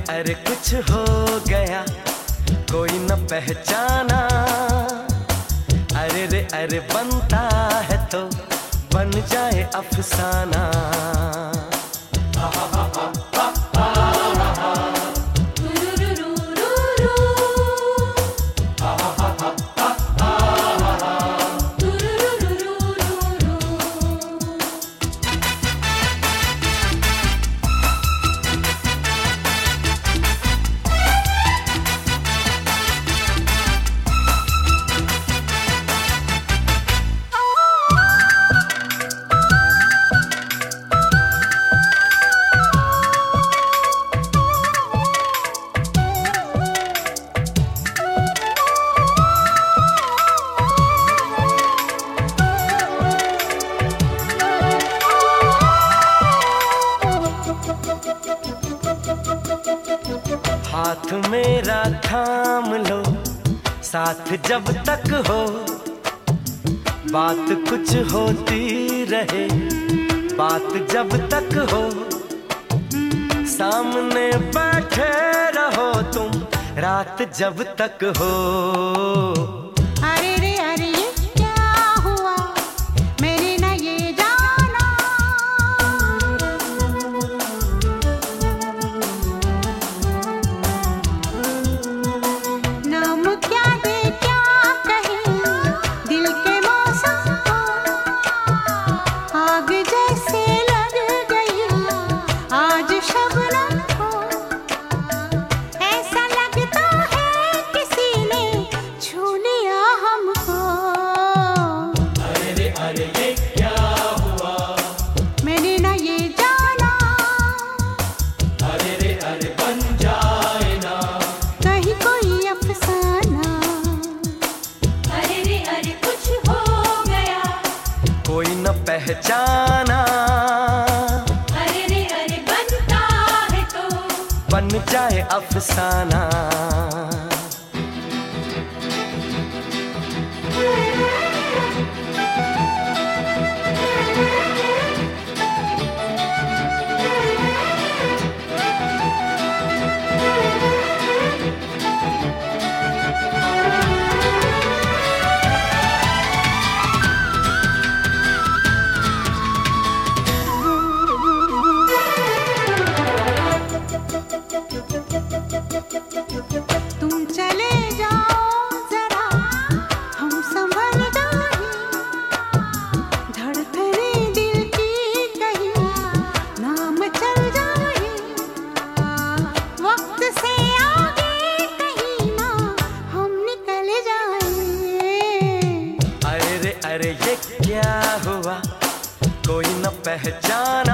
अरे कुछ हो गया कोई न पहचाना। अरे बनता है तो बन जाए अफसाना। हाथ मेरा थाम लो साथ जब तक हो, बात कुछ होती रहे बात जब तक हो। सामने बैठे रहो तुम रात जब तक हो। अरे ये क्या हुआ मेरे न ये जाना। नाम क्या दे क्या कहे दिल के मौसम को। आग जैसे लग गई आज शबनम को। ऐसा लगता है किसी ने छू लिया हमको। अरे ये क्या हुआ मैंने न ये जाना। अरे बन जाए ना कहीं कोई अफसाना। अरे कुछ हो गया कोई न पहचाना। अरे बनता है तो बन जाए अफसाना। तुम चले जाओ जरा हम संभल जाए। धड़कने दिल की कहीं नाम चल जाए। वक्त से आगे कहीं ना हम निकल जाए। अरे ये क्या हुआ कोई न पहचाना।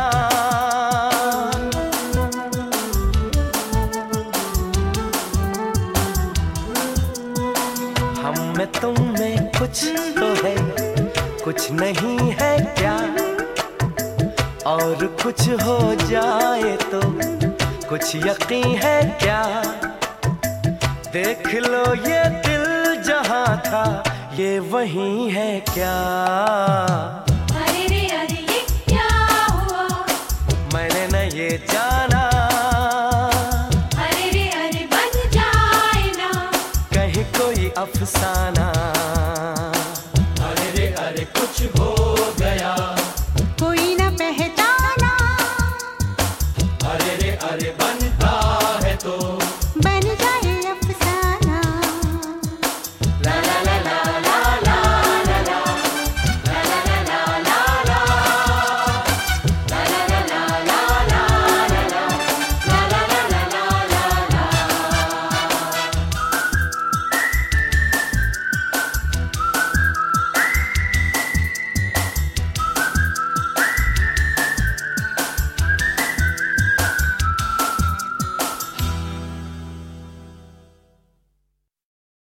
हम में तुम में कुछ तो है कुछ नहीं है क्या। और कुछ हो जाए तो कुछ यकीन है क्या। देख लो ये दिल जहां था ये वही है क्या। अरे ये क्या हुआ मैंने न ये जाना। अरे बन जाए ना कहीं कोई अफसाना। अरे कुछ हो गया कोई न पहचाना। अरे बनता है तो